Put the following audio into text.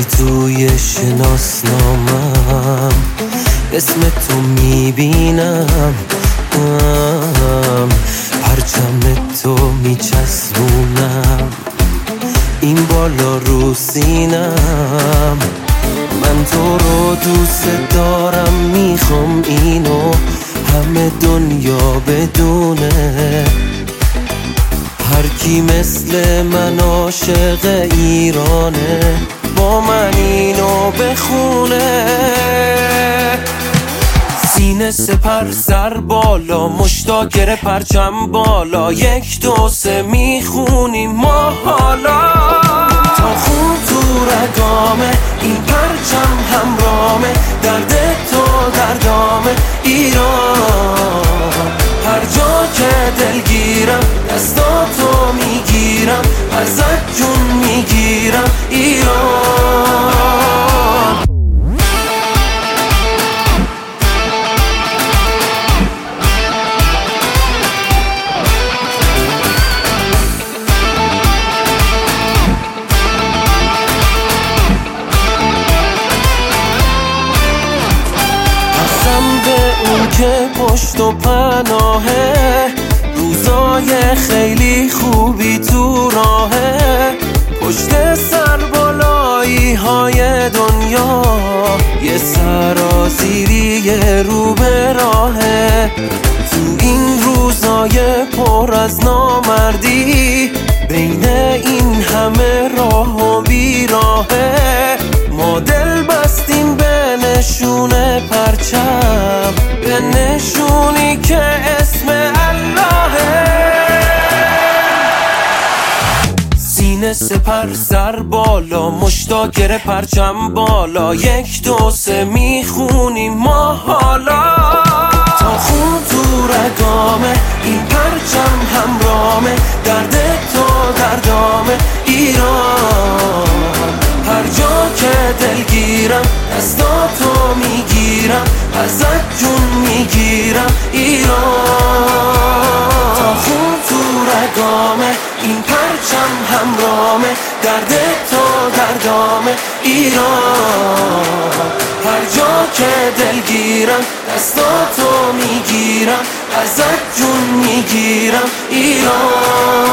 توی شناسنامم اسم تو میبینم، پرچم تو میچسبونم این بالا رو سینم. من تو رو دوست دارم، میخوام اینو همه دنیا بدونه. هر کی مثل من عاشق ایرانه با من اینو بخونه. سینه سپر سر بالا، مشتا گره پرچم بالا، 1 2 3 میخونیم ما حالا. تا خون تو رگامه این پرچم همرامه، درد تو دردامه ایران. هر جا که دلگیرم دستاتو میگیرم، ازت جون میگیرم ایران. اون که پشت و پناهه، روزای خیلی خوبی تو راهه. پشت سر بالایی های دنیا یه سرازیری رو به راهه. تو این روزای پر از نامردی، بین این همه راه و بیراهه، ما دل بستیم به نشون پرچم، به نشونی که اسم اللهه. سینه سپر سر بالا، مشتا گره پرچم بالا، 1 2 3 میخونیم ما حالا. تا خون تو رگامه این پرچم همرامه، درد تو دردامه ایران. هر جا که دلگیرم دستاتو میگیرم، ازت جون میگیرم ایران. تا خون تو رگامه این پرچم همرامه، درد تو دردامه ایران. هر جا که دلگیرم دستاتو میگیرم، ازت جون میگیرم ایران.